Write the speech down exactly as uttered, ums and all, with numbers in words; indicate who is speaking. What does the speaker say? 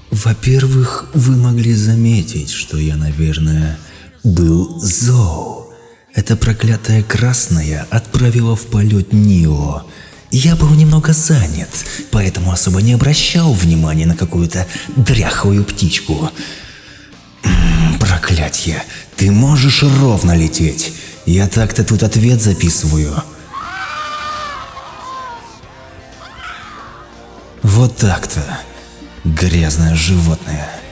Speaker 1: Во-первых, вы могли заметить, что я, наверное, был Зоу. Эта проклятая красная отправила в полет Нио. Я был немного занят, поэтому особо не обращал внимания на какую-то дряхлую птичку. М-м, проклятье, ты можешь ровно лететь. Я так-то тут ответ записываю. Вот так-то, грязное животное.